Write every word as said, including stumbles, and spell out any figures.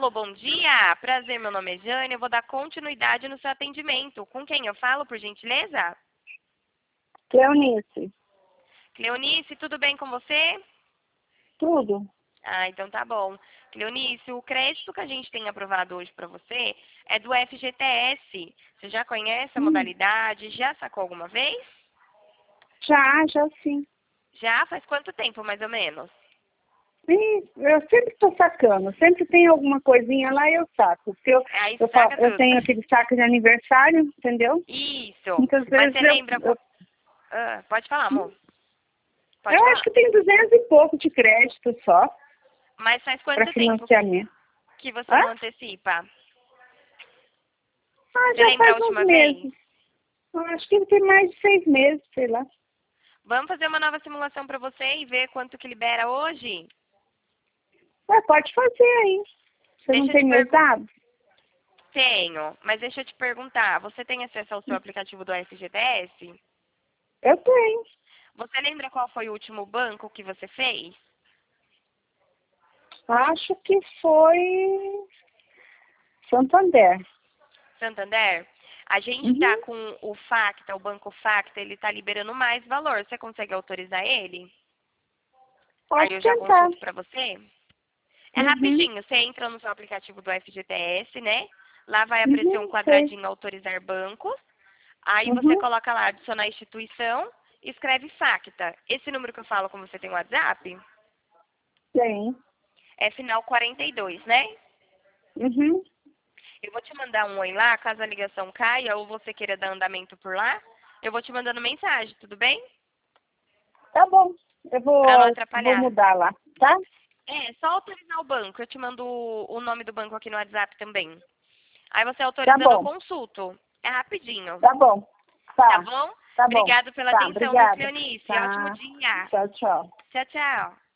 Alô, bom dia. Prazer, meu nome é Jane. Eu vou dar continuidade no seu atendimento. Com quem eu falo, por gentileza? Cleonice. Cleonice, tudo bem com você? Tudo. Ah, então tá bom. Cleonice, o crédito que a gente tem aprovado hoje para você é do F G T S. Você já conhece a Hum. modalidade? Já sacou alguma vez? Já, já sim. Já? Faz quanto tempo, mais ou menos? E eu sempre estou sacando. Sempre tem alguma coisinha lá e eu saco. Porque eu, Aí eu, fa- saca eu tudo. tenho aquele saco de aniversário, entendeu? Isso. Muitas Mas vezes você eu, lembra... eu, qual- Ah, pode falar, amor. Pode eu acho falar. que tem duzentos e pouco de crédito só Mas faz para quanto tempo financiamento. que você Hã? não antecipa? Ah, Você já lembra a faz uns última vez? meses. Eu acho que tem mais de seis meses, sei lá. Vamos fazer uma nova simulação para você e ver quanto que libera hoje? Ué, pode fazer aí. Você não Deixa eu te tem meus perguntar. dados? Tenho, mas deixa eu te perguntar. Você tem acesso ao seu aplicativo do F G T S? Eu tenho. Você lembra qual foi o último banco que você fez? Acho que foi Santander. Santander? A gente tá Uhum. com o Facta, o banco Facta, ele tá liberando mais valor. Você consegue autorizar ele? Aí Pode eu já tentar. consulto para você. É Uhum. rapidinho, você entra no seu aplicativo do F G T S, né? Lá vai aparecer um Uhum, sei. quadradinho autorizar bancos. Aí você Uhum. coloca lá adicionar instituição e escreve Facta. Esse número que eu falo, como você tem o WhatsApp, Tem. é final quarenta e dois, né? Uhum. Eu vou te mandar um oi lá, caso a ligação caia ou você queira dar andamento por lá. Eu vou te mandando mensagem, tudo bem? Tá bom. Eu Pra não vou, vou atrapalhar. mudar lá, tá? É, só autorizar o banco. Eu te mando o o nome do banco aqui no WhatsApp também. Aí você Tá autorizando, eu bom. consulto. É rapidinho. Tá bom. Tá Tá. bom? Tá bom. Obrigado pela Tá, atenção, viu, obrigada. Cleonice? Ótimo Tá. dia. Tchau, tchau. Tchau, tchau.